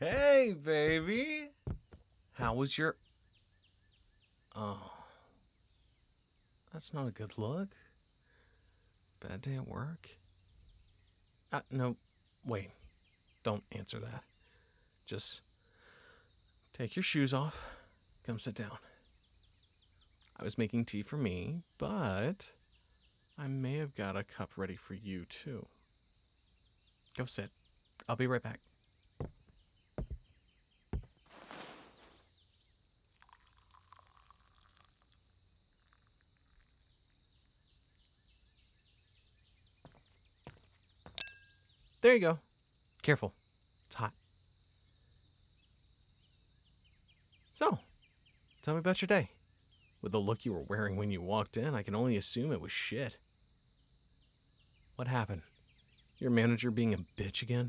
Hey, baby. How was your... Oh. That's not a good look. Bad day at work? No, wait. Don't answer that. Just take your shoes off. Come sit down. I was making tea for me, but I may have got a cup ready for you, too. Go sit. I'll be right back. There you go. Careful. It's hot. So, tell me about your day. With the look you were wearing when you walked in, I can only assume it was shit. What happened? Your manager being a bitch again?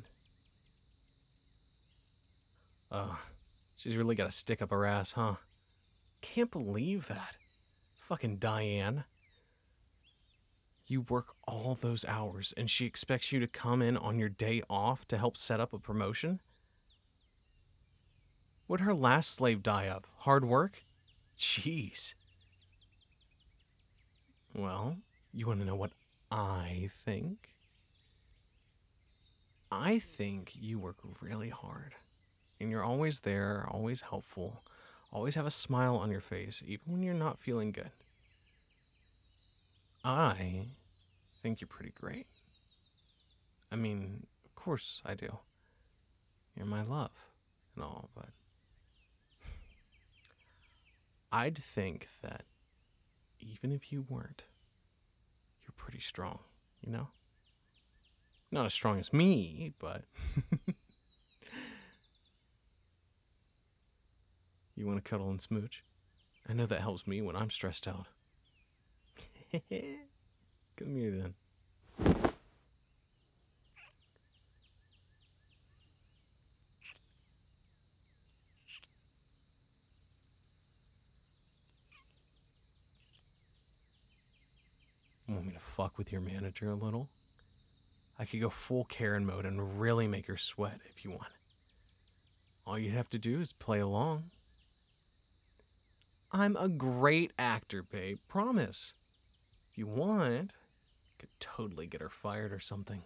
She's really got a stick up her ass, huh? Can't believe that. Fucking Diane. You work all those hours and she expects you to come in on your day off to help set up a promotion? What'd her last slave die of? Hard work? Jeez. Well, you want to know what I think? I think you work really hard. And you're always there, always helpful, always have a smile on your face, even when you're not feeling good. I think you're pretty great. I mean, of course I do. You're my love and all, but I'd think that even if you weren't, you're pretty strong, you know? Not as strong as me, but... You want to cuddle and smooch? I know that helps me when I'm stressed out. Come here then. Want me to fuck with your manager a little? I could go full Karen mode and really make her sweat if you want. All you'd have to do is play along. I'm a great actor, babe. Promise. If you want, I could totally get her fired or something.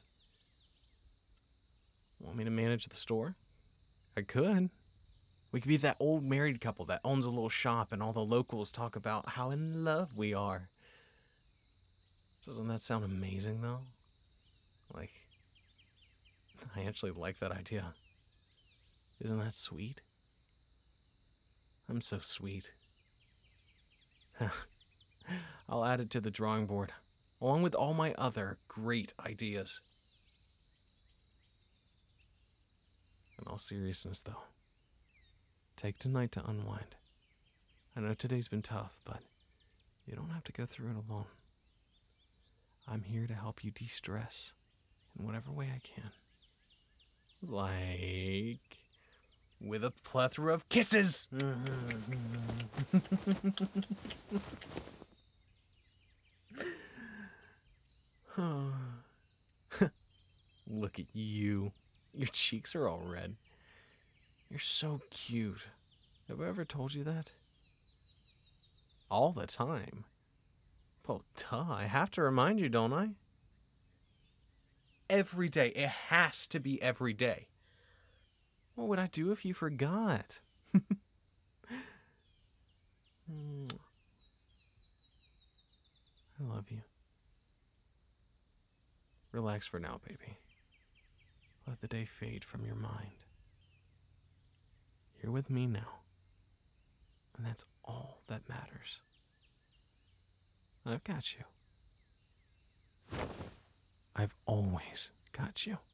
Want me to manage the store? I could. We could be that old married couple that owns a little shop and all the locals talk about how in love we are. Doesn't that sound amazing, though? Like, I actually like that idea. Isn't that sweet? I'm so sweet. I'll add it to the drawing board, along with all my other great ideas. In all seriousness, though, take tonight to unwind. I know today's been tough, but you don't have to go through it alone. I'm here to help you de-stress in whatever way I can. Like... with a plethora of kisses! Look at you. Your cheeks are all red. You're so cute. Have I ever told you that? All the time. Well, duh, I have to remind you, don't I? Every day. It has to be every day. What would I do if you forgot? I love you. Relax for now, baby. Let the day fade from your mind. You're with me now. And that's all that matters. I've got you. I've always got you.